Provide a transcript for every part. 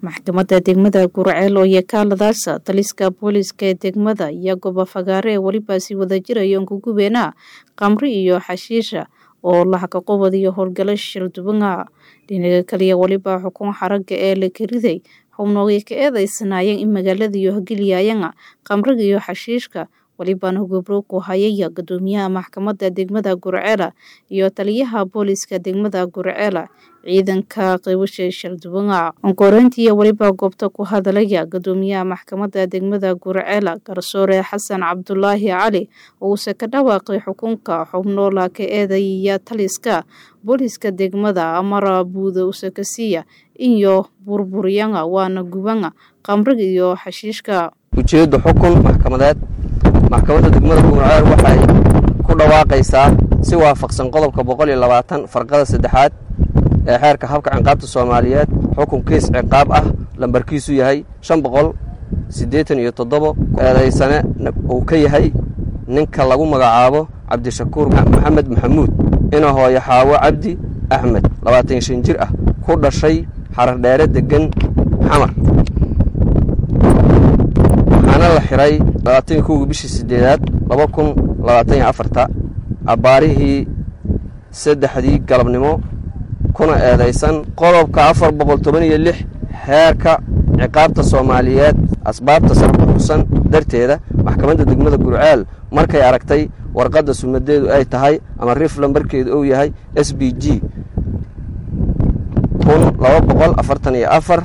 maxkamadda degmada Gurceel oo yakaaladaasa taliska booliska ee degmada iyo gobo fagaare waliba si wada jirayo gugubeena qamri iyo xashiisha oo la xaqoqobad iyo howlgalo shirdubanka dhinaca kaliya waliba xukun xaraga ee la kiriday xubnooyay ka eedeysanaayeen in magaalada iyo hagiliyayeen qamriga iyo xashiishka waliba gobro ku hayay gudoomiyaha maxkamadda degmada Gurceel iyo taliyaha booliska degmada Gurceel ciidanka qaybasha shirdubanka onkorantii waliba goobta ku hadalaya gudoomiyaha maxkamadda degmada Gurceel garsoore Xasan Cabdullaahi Cali oo ka dhawaaqay xukunka xubno la ka eedeeyay taliska booliska degmada amara buuda usakasiya iyo burburiyanga waana gubanga qamriga iyo xashiishka ujeedo xukun maxkamadda degmada Gurceel waxay ku dhawaaqaysaa si waafaqsan qodobka 120 farqada 3 ee xeerka habka ciqaabta Soomaaliyeed xukun kiis ciqaab ah lambarkiisu yahay 587 eedeysane uu ka yahay ninka lagu magacaabo Cabdishakuur Maxamed Maxamuud inuu hooyo Xaawo Cabdi Axmed 25 jir ah ku dhashay xarar dheere degan xamar waxaana la xiray 21 bishii 8 2024 abaarihii 3 galabnimo kuna eedeysan qodobka 416 xeerka ciqaabta Soomaaliyeed asbaabta sarkusan darteeda maxkamadda degmada Gurceel markay aragtay warqadda sumadeedu ay tahay ama rif lambarkeedu uu yahay SBG 244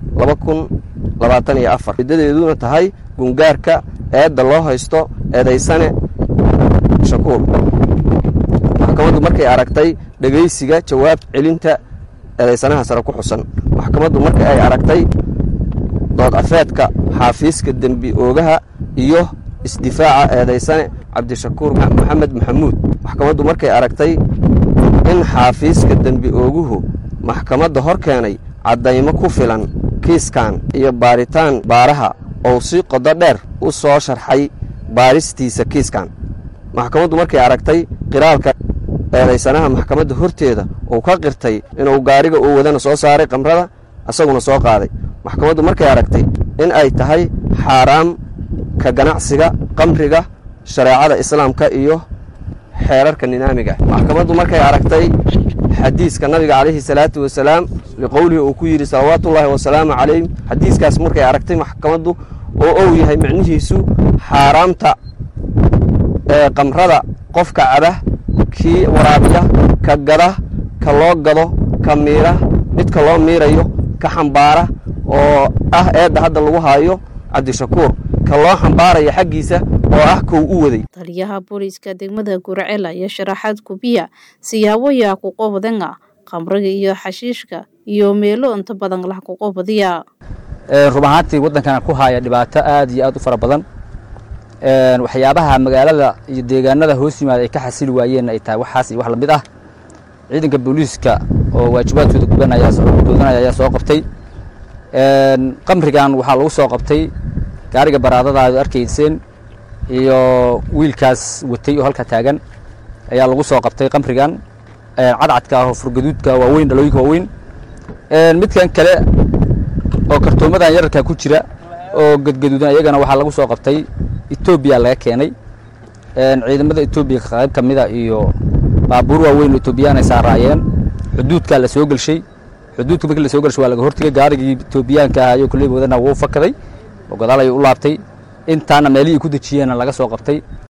2024 idadeeduna tahay gungaarka eedda loo haysto eedeysane Shakuur maxkamaddu markay aragtay dhageysiga jawaab celinta eedeysanaha sare ku xusan maxkamaddu markay ay aragtay dood afeedka xafiiska dambi oogaha iyo isdifaaca eedeysane Cabdishakuur Maxamed Maxamuud maxkamaddu markay aragtay in xafiiska dambi ooguhu maxkamadda hor keenay cadaymo ku filan kiiskan iyo baaritaan baaraha oo si qodo dheer u soo sharxay baaristiisa kiiskan maxkamaddu markay aragtay qiraalka eedeysanaha maxkamadda horteeda oo ka qirtay inuu gaariga uu wadana soo saaray qamrada asaguna soo qaaday maxkamaddu markay aragtay in ay tahay xaraam ka ganacsiga qamriga shariicada islaamka iyo xeerarka nidaamiga maxkamaddu markay aragtay xadiiska nabiga calayhi salaatu wasalaam liqowlihi uu ku yiri salawaatullaahi wasalaamu calayhi xadiiskaas markay aragtay maxkamaddu oo uu yahay macnihiisu xaraamta ee qamrada qofka caba kii waraabiya ka gada ka loo gado ka miira midka loo miirayo ka xambaara oo ah eedda hadda lagu haayo Cabdishakuur ka loo xambaarayo xaqiisa oo ah kow u waday taliyaha booliska degmada Gurceel ayaa sharaxaad ku biya siyaabo yaa ku qobdanga qamriga iyo xashiishka iyo meelo inta badan la ku qobdiya rubaantii wadankan ku haya dhibaato aad iyo aad u fara badan waxyaabaha magaalada iyo deegaanada hoos yimaada ay ka xasili waayeen ay tahay waxaas iyo wax la mid ah ciidanka booliska oo waajibaadkooda gudanaya ayaa soo qabtay qamrigan waxaa lagu soo qabtay gaariga baraadada aad arkayseen iyo wiilkaas watay oo halka taagan ayaa lagu soo qabtay qamrigan cadcadka oo furgaduudka waaweyn dhalooyinka waaweyn midkan kale oo kartoomadan yararka ku jira oo gadgaduudan ayagana waxaa lagu soo qabtay Ethiopia laga keenay ciidamada Ethiopia qayb kamida iyo baabuur waaweyn oo Ethiopian ay saarayeen xuduudka la soo galshay xuduudka markii la soo galshay waa laga hortagay gaarigii Ethiopianka ahayo kulay wadana wuu fakaday oo gadaal ay u laabtay intaana meelii ku dajiyeen laga soo qabtay